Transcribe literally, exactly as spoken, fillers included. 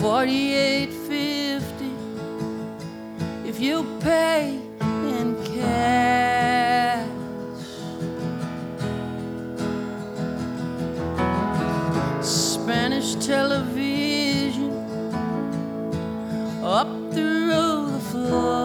forty-eight fifty if you pay in cash. Spanish television up through the floor.